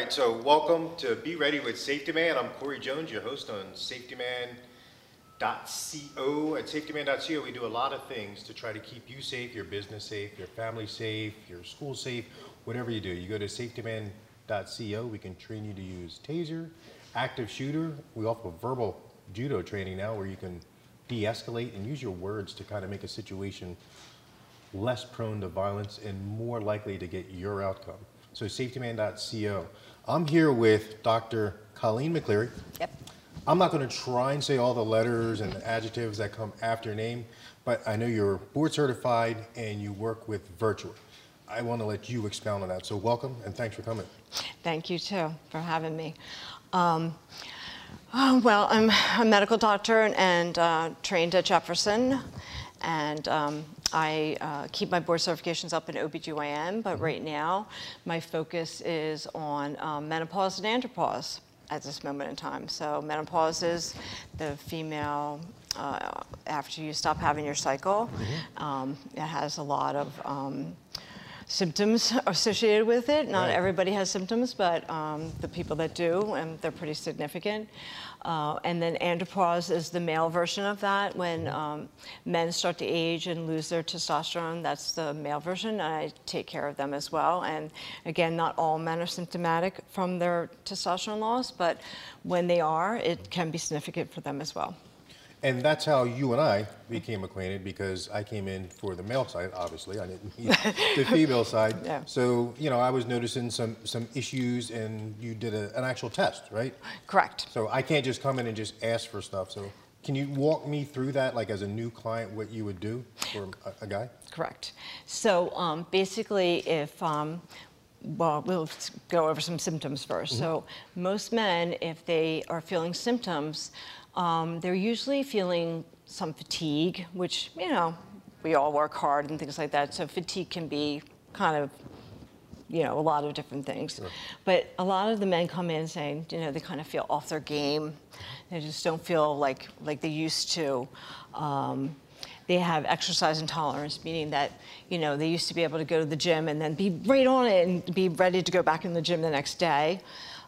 right, so welcome to Be Ready with Safety Man. I'm Corey Jones, your host on safetyman.co. At safetyman.co, we do a lot of things to try to keep you safe, your business safe, your family safe, your school safe, whatever you do. You go to safetyman.co, we can train you to use taser, active shooter. We offer verbal judo training now where you can de-escalate and use your words to kind of make a situation less prone to violence and more likely to get your outcome. So safetyman.co. I'm here with Dr. Colleen McCleary. Yep. I'm not going to try and say all the letters and the adjectives that come after your name, but I know you're board certified and you work with Virtua. I want to let you expound on that. So welcome and thanks for coming. Thank you too for having me. Well, I'm a medical doctor and trained at Jefferson, and I keep my board certifications up in OBGYN, but right now my focus is on menopause and andropause at this moment in time. So menopause is the female, after you stop having your cycle. It has a lot of symptoms associated with it. Not everybody has symptoms, but the people that do, and they're pretty significant. And then andropause is the male version of that. When men start to age and lose their testosterone, that's the male version. I take care of them as well. And again, not all men are symptomatic from their testosterone loss, but when they are, it can be significant for them as well. And that's how you and I became acquainted, because I came in for the male side, obviously. I didn't need the female side. Yeah. So, you know, I was noticing some issues and you did an actual test, right? Correct. So I can't just come in and just ask for stuff. So can you walk me through that, like as a new client, what you would do for a guy? Correct. So basically, if well, we'll go over some symptoms first. So most men, if they are feeling symptoms, they're usually feeling some fatigue, which, you know, we all work hard and things like that. So fatigue can be kind of, you know, a lot of different things. Sure. But a lot of the men come in saying, you know, they kind of feel off their game. They just don't feel like they used to. They have exercise intolerance, meaning that, you know, they used to be able to go to the gym and then be right on it and be ready to go back in the gym the next day.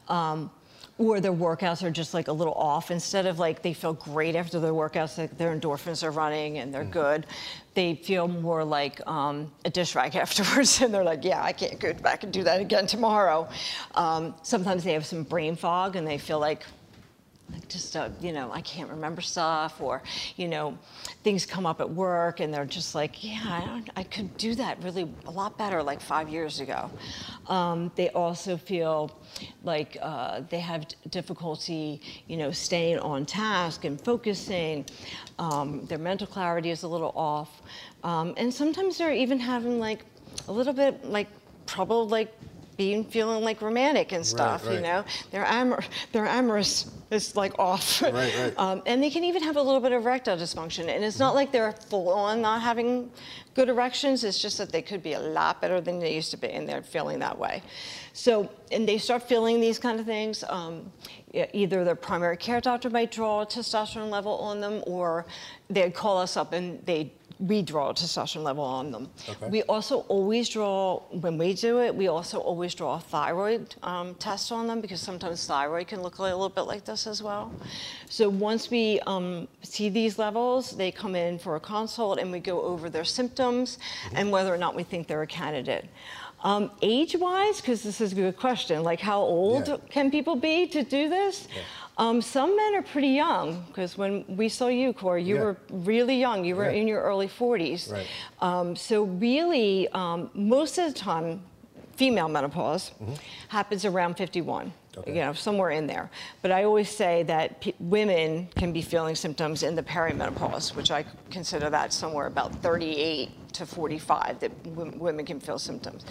Or their workouts are just like a little off. Instead of like they feel great after their workouts, like their endorphins are running and they're good, they feel more like a dish rag afterwards. And they're like, yeah, I can't go back and do that again tomorrow. Sometimes they have some brain fog and they feel like just, you know, I can't remember stuff, or, you know, things come up at work and they're just like, yeah, I could do that really a lot better like 5 years ago. They also feel like they have difficulty, you know, staying on task and focusing. Their mental clarity is a little off. And sometimes they're even having like a little bit like trouble like feeling like romantic and stuff, you know. Their amorous is like off. And they can even have a little bit of erectile dysfunction. And it's not like they're full on not having good erections, it's just that they could be a lot better than they used to be, and they're feeling that way. So, and they start feeling these kind of things, either their primary care doctor might draw a testosterone level on them, or they'd call us up and we draw a testosterone level on them. We also always draw, when we do it, we also always draw a thyroid test on them, because sometimes thyroid can look a little bit like this as well. So once we see these levels, they come in for a consult and we go over their symptoms and whether or not we think they're a candidate. Age-wise, because this is a good question, like how old can people be to do this? Some men are pretty young, because when we saw you, Corey, you were really young. You were in your early 40s. So really, most of the time, female menopause happens around 51, you know, somewhere in there. But I always say that women can be feeling symptoms in the perimenopause, which I consider that somewhere about 38 to 45 that women can feel symptoms.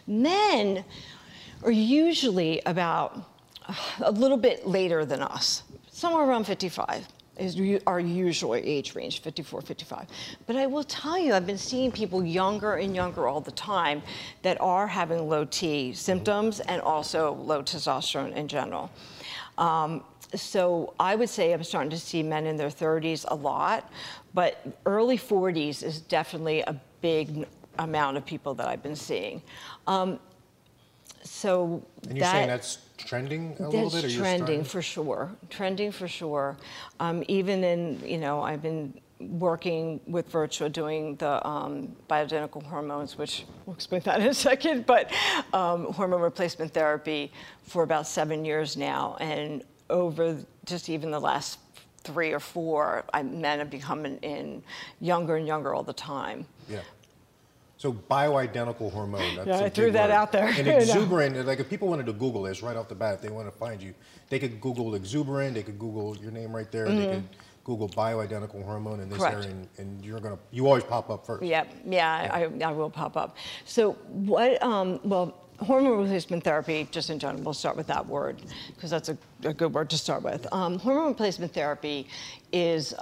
Men are usually about a little bit later than us, somewhere around 55 is our usual age range, 54, 55. But I will tell you, I've been seeing people younger and younger all the time that are having low T symptoms and also low testosterone in general. So I would say I'm starting to see men in their 30s a lot, but early 40s is definitely a big amount of people that I've been seeing. So And you're saying that's trending a little bit? Or that's you're trending starting? for sure. Trending for sure. Even in, I've been working with Virtua doing the bioidentical hormones, which we'll explain that in a second, but hormone replacement therapy for about 7 years now. And over just even the last 3 or 4, men have become younger and younger all the time. Yeah. So bioidentical hormone. That's Yeah, a I threw big that word. out there. And I know. exuberant, like if people wanted to Google this right off the bat, if they want to find you, they could Google exuberant, they could Google your name right there, they could Google bioidentical hormone in this Correct. area, and you always pop up first. Yeah, I will pop up. So what, well, hormone replacement therapy, just in general, we'll start with that word, because that's a good word to start with. Hormone replacement therapy is,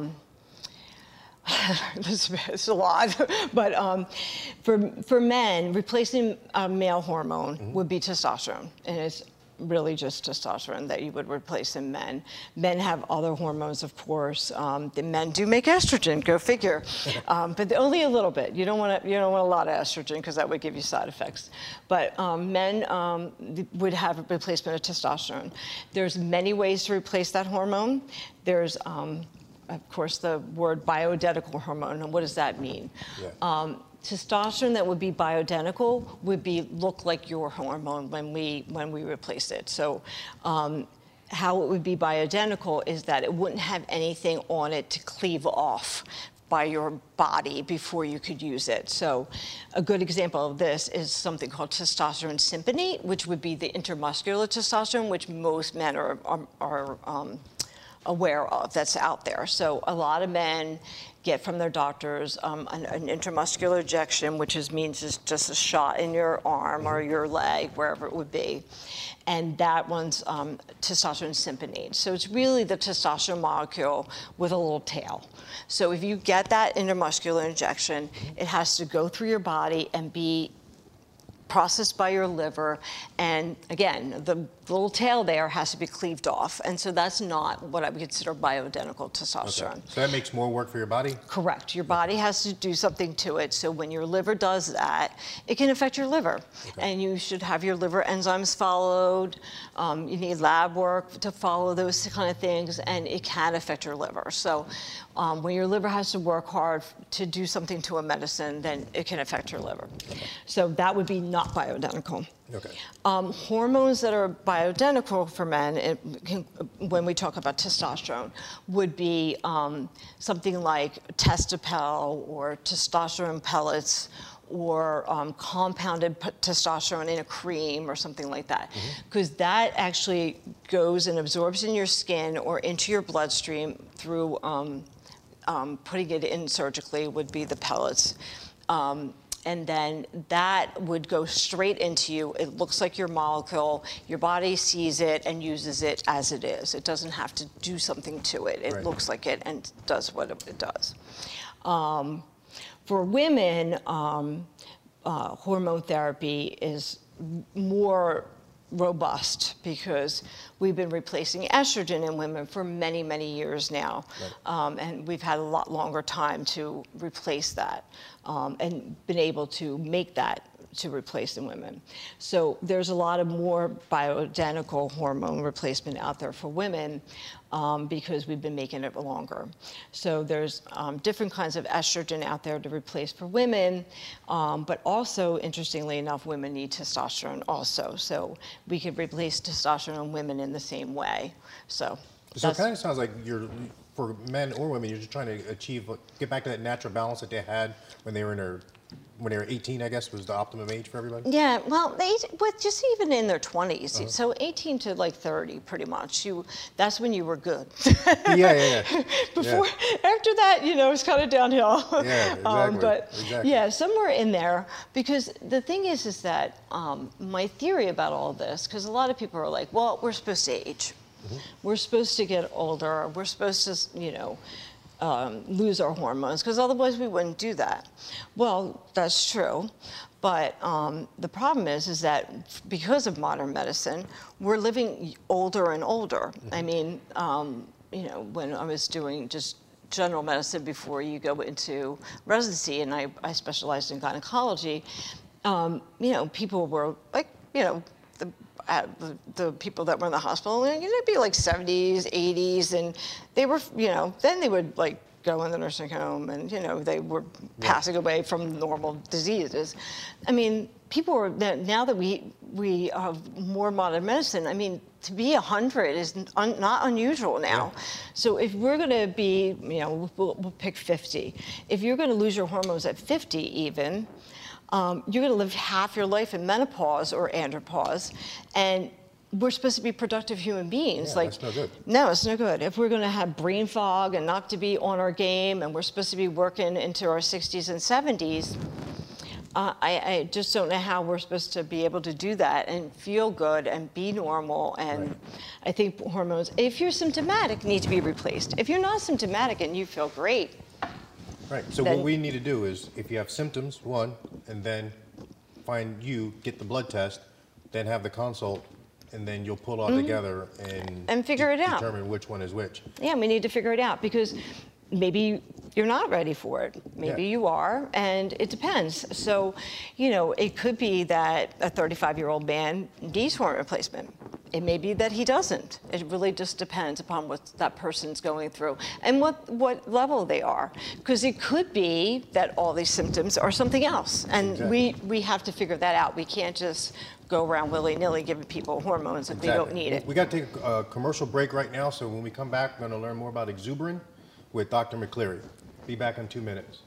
it's a lot, but for men, replacing a male hormone would be testosterone, and it's really just testosterone that you would replace in men. Men have other hormones, of course. The men do make estrogen, go figure, but only a little bit. You don't want a lot of estrogen because that would give you side effects. But men would have a replacement of testosterone. There's many ways to replace that hormone. There's of course, the word bioidentical hormone, and what does that mean? Yeah. Testosterone that would be bioidentical would look like your hormone when we replace it. So how it would be bioidentical is that it wouldn't have anything on it to cleave off by your body before you could use it. So a good example of this is something called testosterone sympathy, which would be the intramuscular testosterone, which most men are aware of, that's out there. So a lot of men get from their doctors an intramuscular injection, which means it's just a shot in your arm or your leg, wherever it would be. And that one's testosterone sympathy. So it's really the testosterone molecule with a little tail. So if you get that intramuscular injection, it has to go through your body and be processed by your liver, and again, the little tail there has to be cleaved off, and so that's not what I would consider bioidentical testosterone. Okay. So that makes more work for your body? Correct. Your body has to do something to it, so when your liver does that, it can affect your liver, and you should have your liver enzymes followed. You need lab work to follow those kind of things, and it can affect your liver. So when your liver has to work hard to do something to a medicine, then it can affect your liver. So that would be not bioidentical. Okay. Hormones that are bioidentical for men, when we talk about testosterone, would be something like Testopel or testosterone pellets or compounded testosterone in a cream or something like that. Because that actually goes and absorbs in your skin or into your bloodstream through putting it in surgically would be the pellets. And then that would go straight into you. It looks like your molecule. Your body sees it and uses it as it is. It doesn't have to do something to it. It looks like it and does what it does. For women, hormone therapy is more robust because we've been replacing estrogen in women for many, many years now. And we've had a lot longer time to replace that and been able to make that to replace in women. So there's a lot of more bioidentical hormone replacement out there for women because we've been making it longer. So there's different kinds of estrogen out there to replace for women, but also, interestingly enough, women need testosterone also. So we could replace testosterone in women in the same way. So it kind of sounds like for men or women, you're just trying to get back to that natural balance that they had when they were 18, I guess, was the optimum age for everybody? Yeah, well, just even in their 20s. So 18 to like 30, pretty much. That's when you were good. Yeah. Before, after that, it's kind of downhill. Yeah, exactly. But yeah, somewhere in there, because the thing is that my theory about all this, because a lot of people are like, well, we're supposed to age. We're supposed to get older. We're supposed to, lose our hormones, because otherwise we wouldn't do that. Well, that's true, but the problem is that because of modern medicine, we're living older and older. I mean, when I was doing just general medicine before you go into residency, and I specialized in gynecology, people were like you know, the people that were in the hospital, and it'd be like 70s, 80s, and they were, you know, then they would like go in the nursing home, and you know, they were passing away from normal diseases. I mean, people are, now that we have more modern medicine, I mean, to be 100 is not unusual now. Yeah. So if we're going to be, you know, we'll pick 50. If you're going to lose your hormones at 50 even, you're going to live half your life in menopause or andropause, and we're supposed to be productive human beings. Yeah, like, that's no good. No, it's no good. If we're going to have brain fog and not to be on our game, and we're supposed to be working into our 60s and 70s, I just don't know how we're supposed to be able to do that and feel good and be normal. And right. I think hormones, if you're symptomatic, need to be replaced. If you're not symptomatic and you feel great. Right. So what we need to do is, if you have symptoms, one, and then get the blood test, then have the consult, and then you'll pull all together and figure it out. Determine which one is which. Yeah, we need to figure it out, because maybe you're not ready for it. Maybe you are, and it depends. So, you know, it could be that a 35-year-old man needs hormone replacement. It may be that he doesn't. It really just depends upon what that person's going through and what level they are. Because it could be that all these symptoms are something else, and exactly. we have to figure that out. We can't just go around willy-nilly giving people hormones if they don't need it. We got to take a commercial break right now, so when we come back, we're going to learn more about exuberant with Dr. McCleary. Be back in 2 minutes.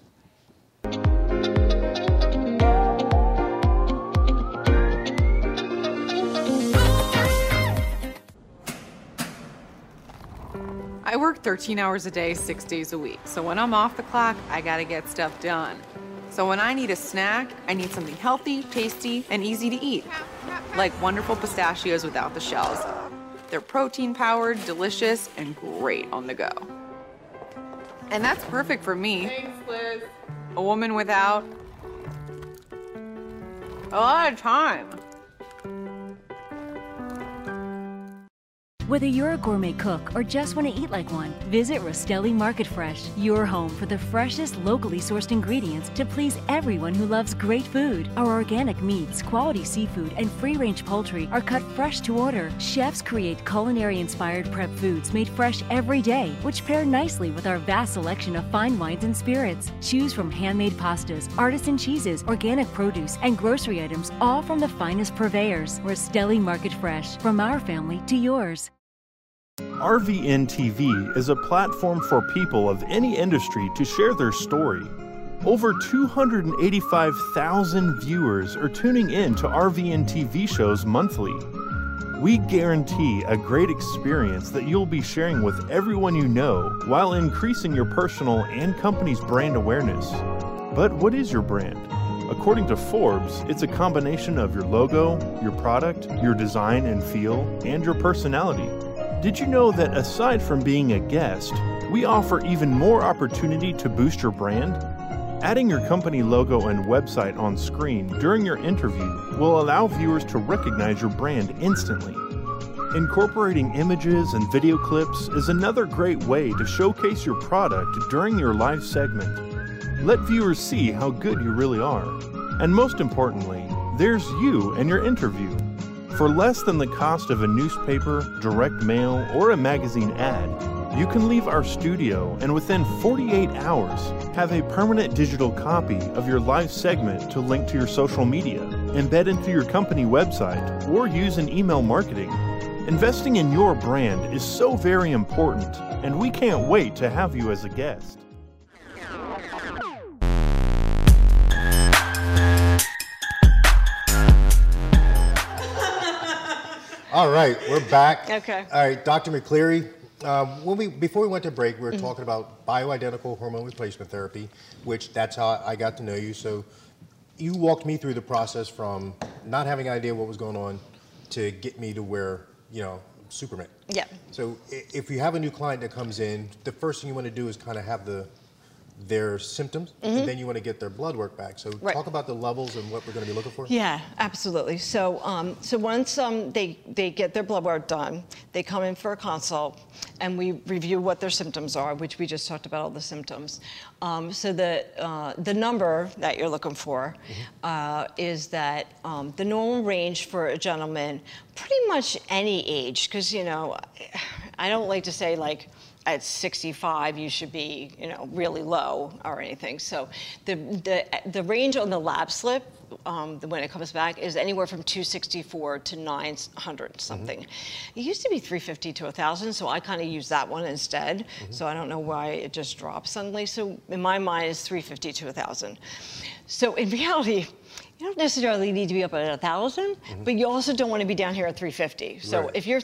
I work 13 hours a day, 6 days a week. So when I'm off the clock, I gotta get stuff done. So when I need a snack, I need something healthy, tasty, and easy to eat. Like wonderful pistachios without the shells. They're protein-powered, delicious, and great on the go. And that's perfect for me. Thanks, Liz. A woman without a lot of time. Whether you're a gourmet cook or just want to eat like one, visit Rostelli Market Fresh, your home for the freshest, locally sourced ingredients to please everyone who loves great food. Our organic meats, quality seafood, and free-range poultry are cut fresh to order. Chefs create culinary-inspired prep foods made fresh every day, which pair nicely with our vast selection of fine wines and spirits. Choose from handmade pastas, artisan cheeses, organic produce, and grocery items, all from the finest purveyors. Rostelli Market Fresh, from our family to yours. RVN TV is a platform for people of any industry to share their story. Over 285,000 viewers are tuning in to RVN TV shows monthly. We guarantee a great experience that you'll be sharing with everyone you know while increasing your personal and company's brand awareness. But what is your brand? According to Forbes, it's a combination of your logo, your product, your design and feel, and your personality. Did you know that aside from being a guest, we offer even more opportunity to boost your brand? Adding your company logo and website on screen during your interview will allow viewers to recognize your brand instantly. Incorporating images and video clips is another great way to showcase your product during your live segment. Let viewers see how good you really are. And most importantly, there's you and your interview. For less than the cost of a newspaper, direct mail, or a magazine ad, you can leave our studio and within 48 hours have a permanent digital copy of your live segment to link to your social media, embed into your company website, or use in email marketing. Investing in your brand is so very important, and we can't wait to have you as a guest. All right, we're back. Okay. All right, Dr. McCleary, before we went to break, we were talking about bioidentical hormone replacement therapy, which that's how I got to know you. So you walked me through the process from not having an idea what was going on to get me to where, you know, Superman. Yeah. So if you have a new client that comes in, the first thing you want to do is kind of have the their symptoms, and then you want to get their blood work back. So Right. talk about the levels and what we're going to be looking for. Yeah, absolutely. So, so once they get their blood work done, they come in for a consult, and we review what their symptoms are, which we just talked about all the symptoms. So the number that you're looking for is that the normal range for a gentleman, pretty much any age, because I don't like to say like, at 65, you should be, really low or anything. So the range on the lab slip, when it comes back, is anywhere from 264 to 900 something. It used to be 350 to 1,000, so I kind of use that one instead. So I don't know why it just dropped suddenly. So in my mind, it's 350 to 1,000. So in reality, you don't necessarily need to be up at 1,000, but you also don't want to be down here at 350. So Right. if you're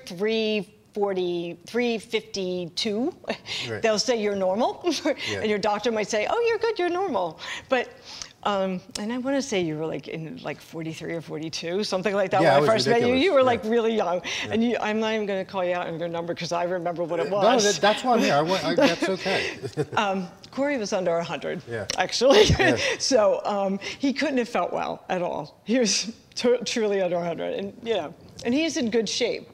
352, Right. they'll say you're normal, and your doctor might say, oh, you're good, you're normal. But, and I want to say you were like in like 43 or 42, something like that. Yeah, it when I was first met you, ridiculous. you were Yeah. like really young. And I'm not even going to call you out on your number because I remember what it No, was. that's why I'm here. That's okay. Corey was under 100, Yeah. actually. Yeah. So he couldn't have felt well at all. He was truly under 100, and he's in good shape.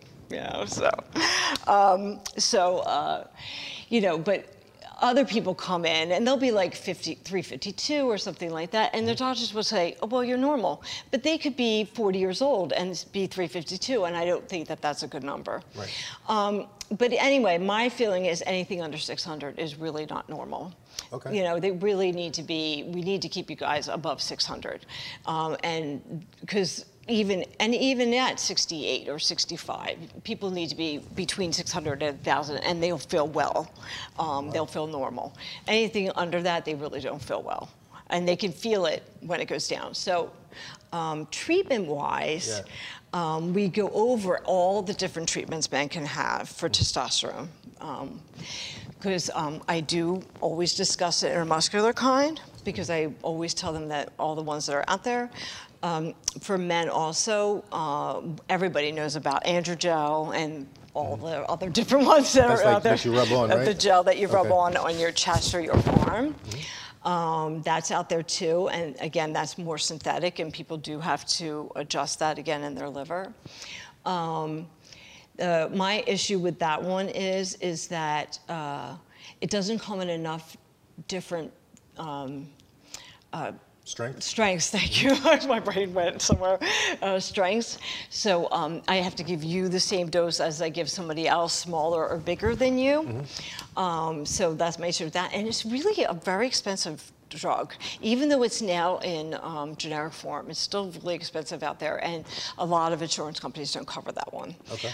But other people come in and they'll be like 352 or something like that, and their doctors will say, oh, well, you're normal. But they could be 40 years old and be 352, and I don't think that that's a good number. Right. But anyway, my feeling is anything under 600 is really not normal. Okay. They really need to be, we need to keep you guys above 600. And because even at 68 or 65, people need to be between 600 and 1,000, and they'll feel well. They'll feel normal. Anything under that, they really don't feel well. And they can feel it when it goes down. So treatment-wise, we go over all the different treatments men can have for testosterone. Because I do always discuss the intramuscular kind, because I always tell them that all the ones that are out there. For men also, everybody knows about Androgel and all the other different ones that That's are like out there. that you rub on, right? The gel that you rub Okay. on your chest or your arm. That's out there too, and again, that's more synthetic, and people do have to adjust that again in their liver. My issue with that one is that it doesn't come in enough different strengths. Thank you. My brain went somewhere. Strengths. So I have to give you the same dose as I give somebody else, smaller or bigger than you. So that's my issue with that, and it's really a very expensive drug. Even though it's now in generic form, it's still really expensive out there, and a lot of insurance companies don't cover that one. Okay.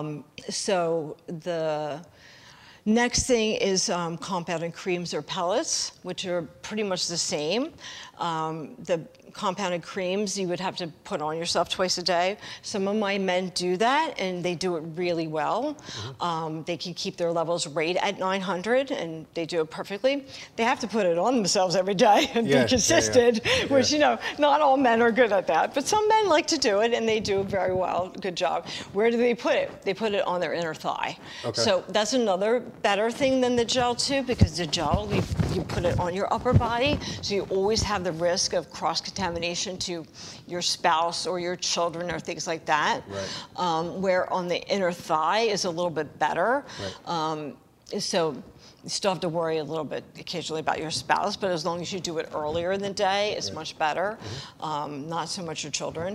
So the next thing is compounded creams or pellets, which are pretty much the same. The compounded creams you would have to put on yourself twice a day. Some of my men do that, and they do it really well. They can keep their levels right at 900, and they do it perfectly. They have to put it on themselves every day and be consistent, which, not all men are good at that. But some men like to do it, and they do it very well. Good job. Where do they put it? They put it on their inner thigh. Okay. So that's another better thing than the gel, too, because the gel, you put it on your upper body, so you always have the risk of cross-contamination to your spouse or your children or things like that. Right. Where on the inner thigh is a little bit better. Right. So you still have to worry a little bit occasionally about your spouse, but as long as you do it earlier in the day, it's much better. Not so much your children.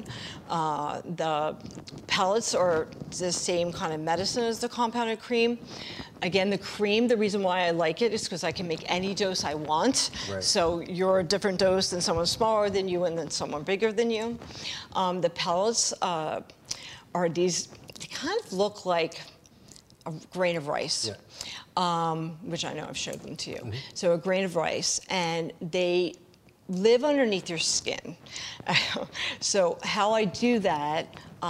The pellets are the same kind of medicine as the compounded cream. Again, the cream, the reason why I like it is because I can make any dose I want. Right. So you're a different dose than someone smaller than you and then someone bigger than you. The pellets are these, they kind of look like a grain of rice. Which I know I've showed them to you. So a grain of rice, and they live underneath your skin. So how I do that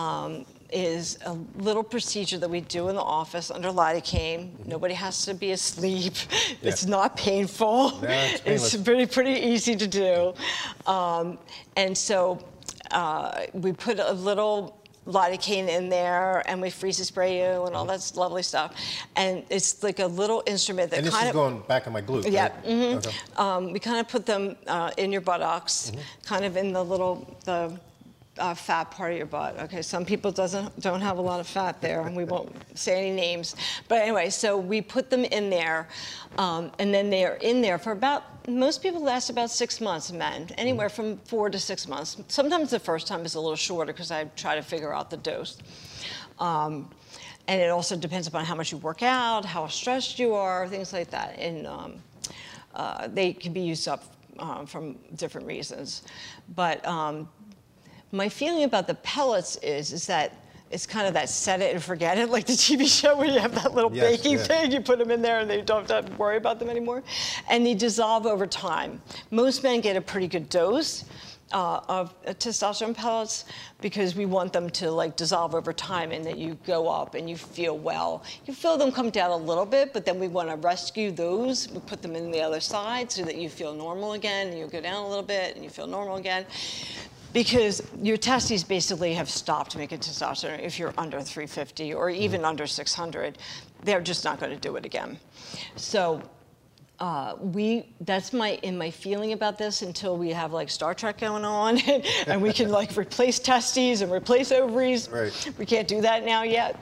is a little procedure that we do in the office under lidocaine. Nobody has to be asleep. It's not painful. No, it's painless. It's pretty easy to do. And so we put a little lidocaine in there, and we freeze spray you and all that lovely stuff. And it's like a little instrument that And this is going back on my glute, yeah, right? Okay. we kind of put them in your buttocks, kind of in the fat part of your butt. Okay, some people don't have a lot of fat there, and we won't say any names. But anyway, so we put them in there, and then they are in there for most people last about 6 months, men, anywhere from 4 to 6 months. Sometimes the first time is a little shorter because I try to figure out the dose. And it also depends upon how much you work out, how stressed you are, things like that. And they can be used up from different reasons. But my feeling about the pellets is that it's kind of that set it and forget it, like the TV show where you have that little baking thing, you put them in there and they don't have to worry about them anymore. And they dissolve over time. Most men get a pretty good dose of testosterone pellets because we want them to like dissolve over time and that you go up and you feel well. You feel them come down a little bit, but then we want to rescue those. We put them in the other side so that you feel normal again, and you go down a little bit and you feel normal again. Because your testes basically have stopped making testosterone if you're under 350 or even under 600. They're just not going to do it again. So that's my feeling about this until we have like Star Trek going on and we can like replace testes and replace ovaries. Right. We can't do that now yet.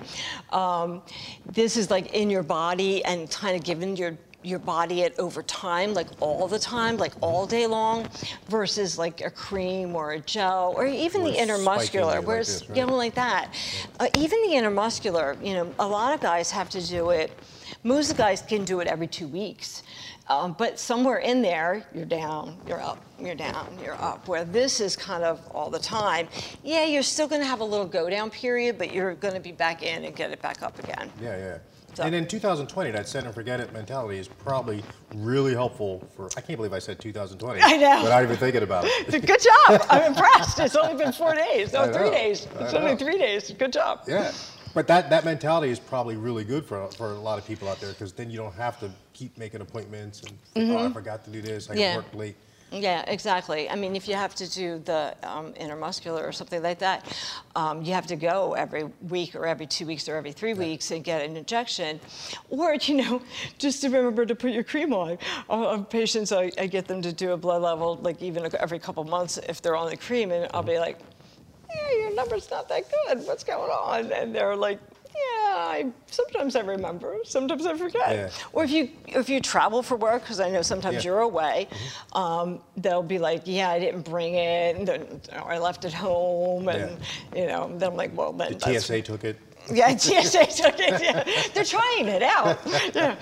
This is like in your body and kind of giving your body it over time, like all the time, like all day long, versus like a cream or a gel or even the intermuscular, where it's, you know, like that. Even the intermuscular, you know, a lot of guys have to do it. Most of the guys can do it every 2 weeks. But somewhere in there, you're down, you're up, you're down, you're up, where this is kind of all the time. Yeah, you're still gonna have a little go down period, but you're gonna be back in and get it back up again. Yeah, yeah. So. And in 2020, that set and forget it mentality is probably really helpful for, I can't believe I said 2020. I know. Without even thinking about it. Good job, I'm impressed. It's only been 4 days, no, 3 know. days. It's only 3 days, good job. Yeah, but that mentality is probably really good for a lot of people out there, because then you don't have to keep making appointments and think, oh, I forgot to do this, I Yeah. worked late. Yeah, exactly. I mean, if you have to do the intermuscular or something like that, you have to go every week or every 2 weeks or every 3 weeks and get an injection. Or, you know, just to remember to put your cream on. Patients, I get them to do a blood level, like even every couple months if they're on the cream, and I'll be like, yeah, your number's not that good. What's going on? And they're like, yeah, sometimes I remember, sometimes I forget. Yeah. Or if you travel for work, because I know sometimes you're away, they'll be like, yeah, I didn't bring it, and then, or I left it home, and you know, then I'm like, well, then The TSA took it. Yeah, TSA took it. Yeah. They're trying it out. Yeah.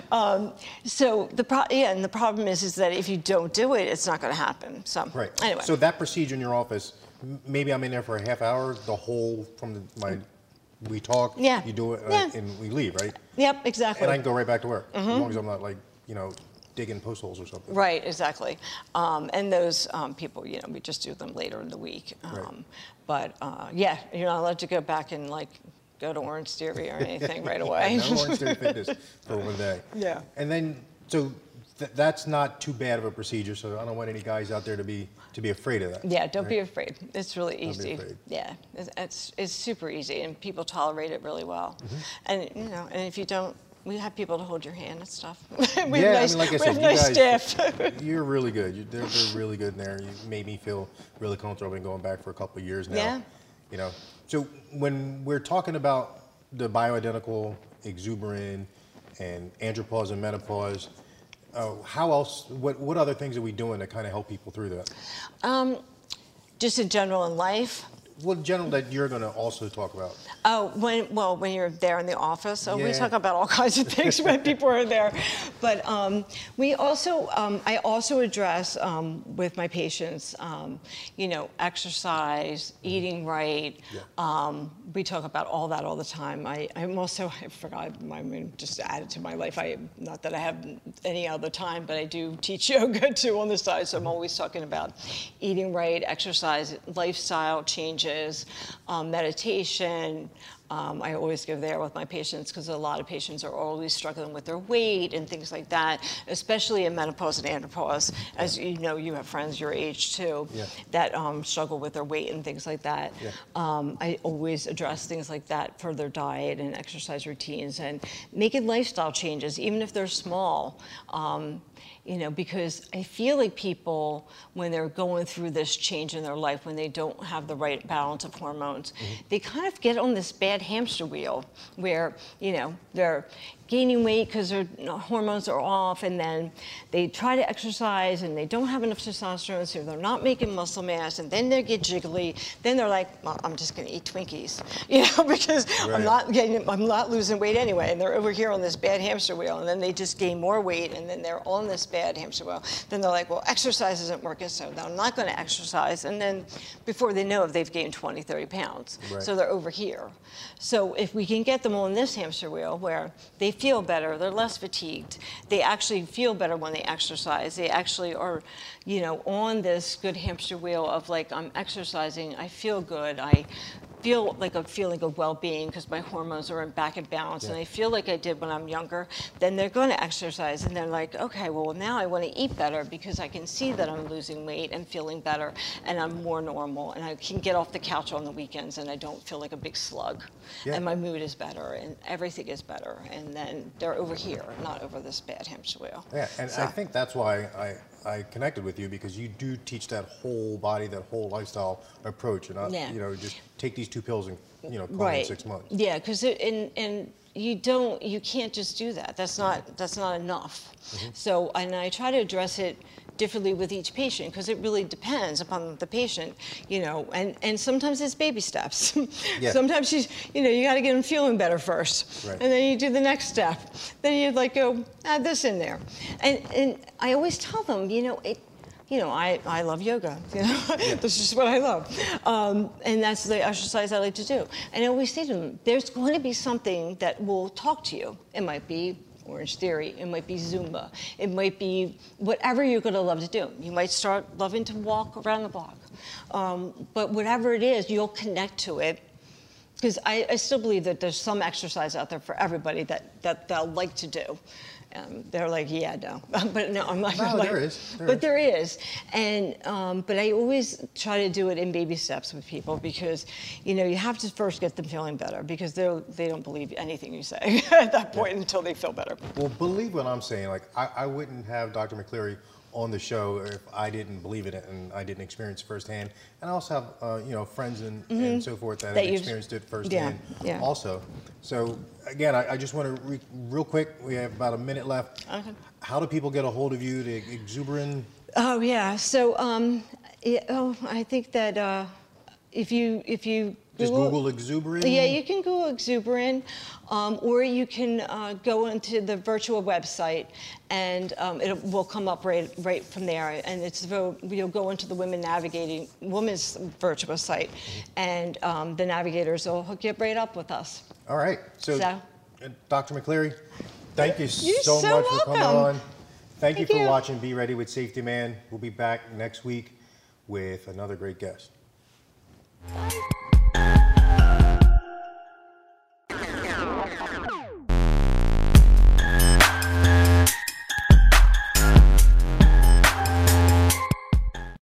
So the problem is that if you don't do it, it's not going to happen. So Right. anyway. So that procedure in your office, maybe I'm in there for a half hour, the whole we talk, Yeah. you do it, Yeah. and we leave, right? Yep, exactly. And I can go right back to work, as long as I'm not like, you know, digging post holes or something. Right, exactly. And those people, you know, we just do them later in the week. Right. But yeah, you're not allowed to go back and like go to Orange Theory or anything right away. No Orange Theory Fitness for 1 day. Yeah. And then, so that's not too bad of a procedure, so I don't want any guys out there to be afraid of that. Yeah, don't right? be afraid. It's really Don't be easy. afraid. Yeah, it's super easy, and people tolerate it really well. And you know, and if you don't, we have people to hold your hand and stuff. we Yeah, have nice, I mean, like I we said, have you nice guys, staff. You're really good. They're really good in there. You made me feel really comfortable. I've been going back for a couple of years now. Yeah. You know, so when we're talking about the bioidentical exuberant and andropause and menopause, how else? What other things are we doing to kind of help people through that? Just in general in life. Well, in general, that you're going to also talk about. Oh, when you're there in the office, we Yeah. talk about all kinds of things when people are there. But we also, I also address with my patients, you know, exercise, eating right. Yeah. We talk about all that all the time. I'm also, I forgot, I mean, just add it to my life. Not that I have any other time, but I do teach yoga too on the side. So I'm always talking about eating right, exercise, lifestyle changes, meditation, I always go there with my patients because a lot of patients are always struggling with their weight and things like that, especially in menopause and andropause. As you know, you have friends your age too that struggle with their weight and things like that. I always address things like that for their diet and exercise routines and making lifestyle changes, even if they're small. You know, because I feel like people, when they're going through this change in their life, when they don't have the right balance of hormones, they kind of get on this bad hamster wheel where, you know, they're gaining weight because their hormones are off, and then they try to exercise and they don't have enough testosterone, so they're not making muscle mass, and then they get jiggly. Then they're like, well, I'm just going to eat Twinkies, you know, because I'm not losing weight anyway. And they're over here on this bad hamster wheel, and then they just gain more weight, and then they're on this bad hamster wheel. Then they're like, well, exercise isn't working, so I'm not going to exercise. And then before they know it, they've gained 20, 30 pounds. So they're over here. So if we can get them on this hamster wheel where they feel better, they're less fatigued, they actually feel better when they exercise, they actually are, you know, on this good hamster wheel of like, I'm exercising, I feel good, I feel like a feeling of well-being because my hormones are back in balance and I feel like I did when I'm younger, then they're going to exercise and they're like, okay, well now I want to eat better because I can see that I'm losing weight and feeling better and I'm more normal and I can get off the couch on the weekends and I don't feel like a big slug and my mood is better and everything is better, and then they're over here, not over this bad hamster wheel. Yeah, and so I think that's why I connected with you, because you do teach that whole body, that whole lifestyle approach, and not, you know, just take these 2 pills and, you know, call it in 6 months. Yeah, because you can't just do that. That's not enough. So, and I try to address it differently with each patient because it really depends upon the patient, you know, and sometimes it's baby steps. Sometimes you got to get them feeling better first, and then you do the next step. Then you like go add this in there, and I always tell them, you know, I love yoga. You know, this is what I love, and that's the exercise I like to do. And I always say to them, there's going to be something that will talk to you. It might be Orange Theory, it might be Zumba, it might be whatever you're going to love to do. You might start loving to walk around the block, but whatever it is, you'll connect to it. Because I still believe that there's some exercise out there for everybody that they'll like to do. They're like, yeah, no, but no, I'm not. No, like, there is. There is, and but I always try to do it in baby steps with people because, you know, you have to first get them feeling better because they don't believe anything you say at that point until they feel better. Well, believe what I'm saying. Like, I wouldn't have Dr. McCleary on the show if I didn't believe in it and I didn't experience it firsthand. And I also have, you know, friends and so forth that have experienced it firsthand also. So again, I just want to, real quick, we have about a minute left. How do people get a hold of you, the Exuberin? Oh, yeah. So, I think that if you just Google Exuberin? Yeah, you can Google Exuberin, or you can go into the virtual website, and it will come up right from there. And you'll go into the Women's virtual site, and the navigators will hook you right up with us. All right. So Dr. McCleary, thank you You're so much for coming on. Thank you for watching Be Ready with Safety Man. We'll be back next week with another great guest. Bye.